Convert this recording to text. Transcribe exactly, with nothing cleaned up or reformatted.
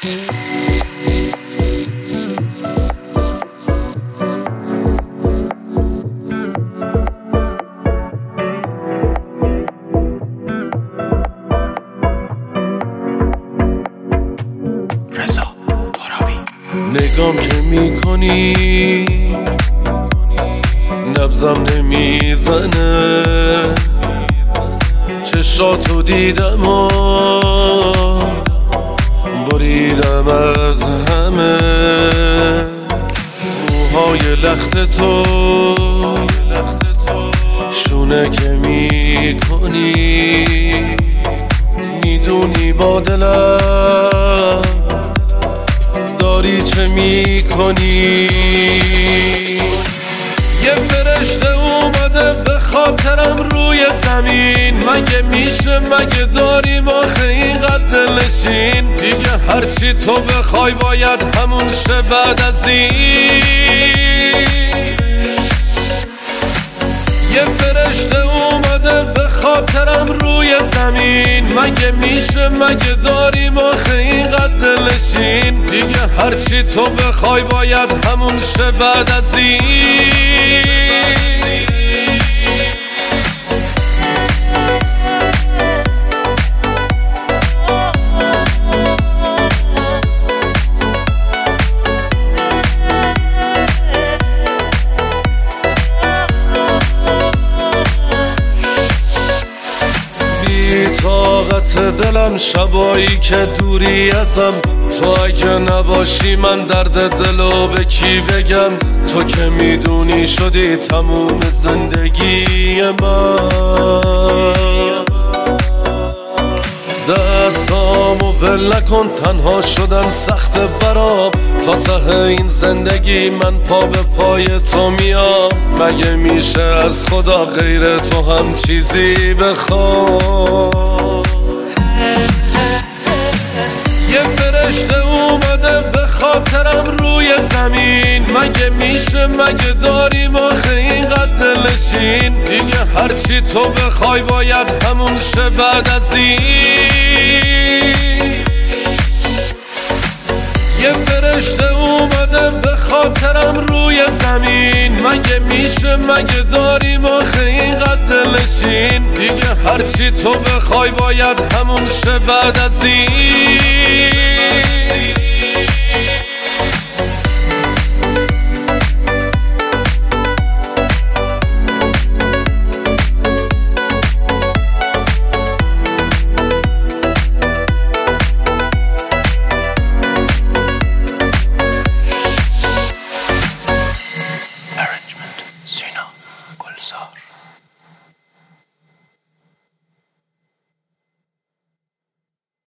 نگام که میکنی نبضم نمیزنه، چشاتو دیدم و بریدم از همه، موهای لخت تو شونه که میکنی، میدونی با دلم داری چه میکنی. یه فرشته اومده به خاطرم روی زمین، مگه میشه مگه داریم آخه اینقدر دلنشین، دیگه هرچی تو بخوای باید همون شه بعد از این. یه فرشته اومده به خاطرم روی زمین، مگه میشه مگه داریم آخه اینقدر دلنشین، دیگه هرچی تو بخوای باید همون شه بعد از این. طاقت دلم شبایی که دوری ازم، تو اگه نباشی من درد دلو به کی بگم، تو که میدونی شدی تموم زندگی من. دستامو ول نکن تنها شدن سخت برام، تا ته این زندگی من پا به پای تو میام، مگه میشه از خدا غیر تو هم چیزی بخوام. یه فرشته اومده به خاطرم روی زمین، مگه میشه مگه داریم آخه اینقدر دلنشین، دیگه هرچی تو بخوای باید همون شه بعد از این. یه فرشته اومده به خاطرم روی زمین، مگه میشه مگه داریم آخه اینقدر دلنشین، دیگه هرچی تو بخوای باید همون شه بعد از این.